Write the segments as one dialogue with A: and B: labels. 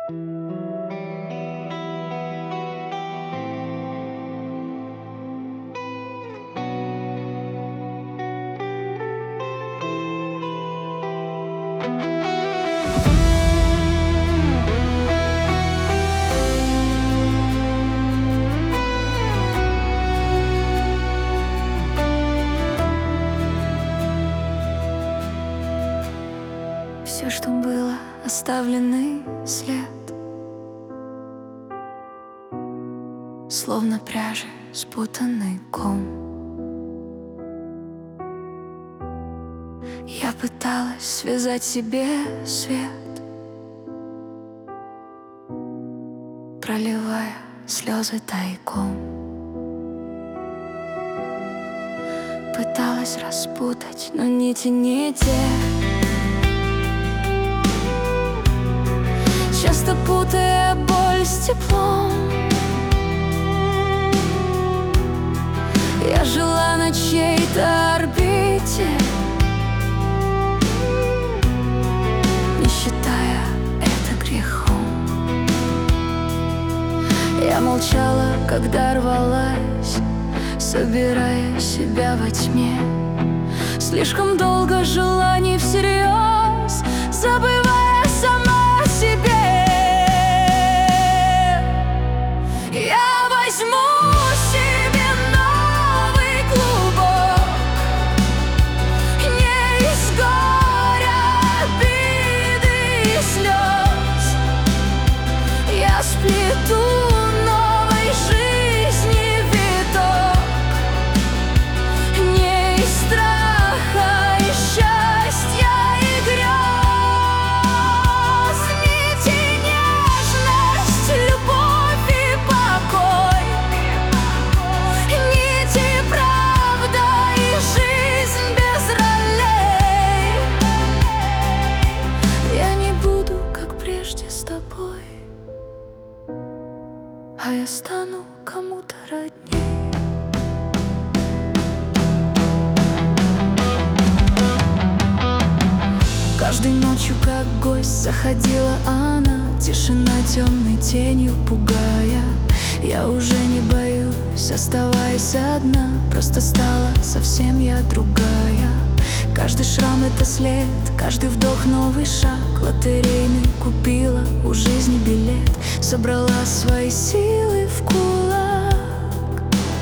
A: Все, что было, оставленный след, словно пряжи спутанный ком. Я пыталась связать себе свет, проливая слезы тайком. Пыталась распутать, но нити не те, часто путая боль с теплом. Я жила на чьей-то орбите, не считая это грехом. Я молчала, когда рвалась, собирая себя во тьме. Слишком долго жила не всерьез, забывая сама о себе. Я возьму себе новый клубок, не из горя, обиды и слез. Я сплету новой жизни виток, не из страха и счастья и грез. Нити, нежность, любовь и покой, нити, правда и жизнь без ролей. Я не буду, как прежде, с тобой, а я стану кому-то родней. Каждой ночью, как гость, заходила она, тишина темной тенью пугая. Я уже не боюсь, оставаясь одна, просто стала совсем я другая. Каждый шрам — это след, каждый вдох — новый шаг. Лотерейный купила у жизни билет, собрала свои силы в кулак.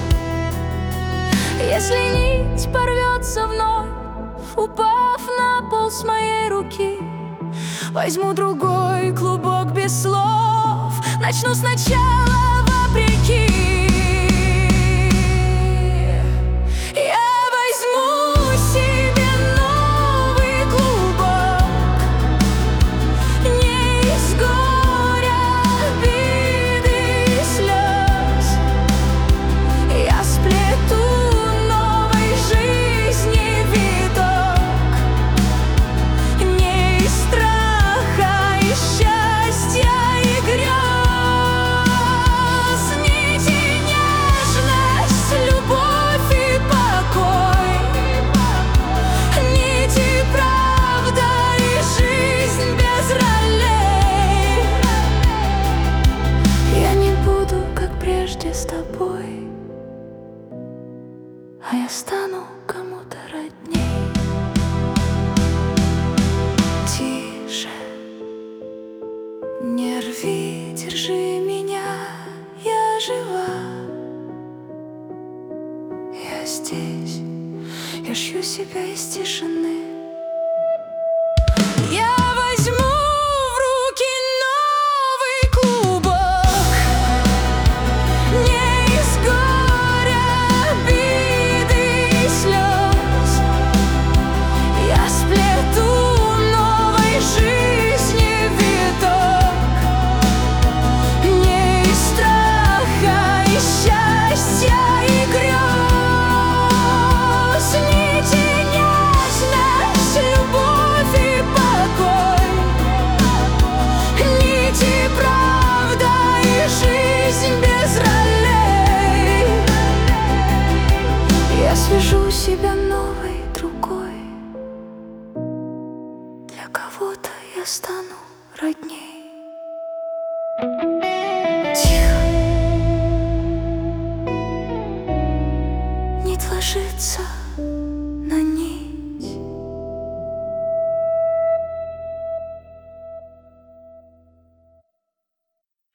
A: Если нить порвется вновь, упав на пол с моей руки, возьму другой клубок без слов, начну сначала вопреки. Я возьму себе новый клубок, не из горя, обиды и слез. Я сплету новой жизни виток, не из страха и счастья и грез. Нити, нежность, любовь и покой, нити, правда и жизнь без ролей. Я не буду, как прежде, с тобой, а я стану кому-то родней. Тише, не рви, держи меня, я жива. Я здесь, я шью себя из тишины. Я возьму в руки новый клубок, не из горя, обиды и слез. Я сплету новой жизни виток, не из страха и счастья и грез. Нити, нежность, любовь и покой, нити, правда и жизнь без ролей. Я свяжу себя новой другой, для кого-то я стану родней. ложится.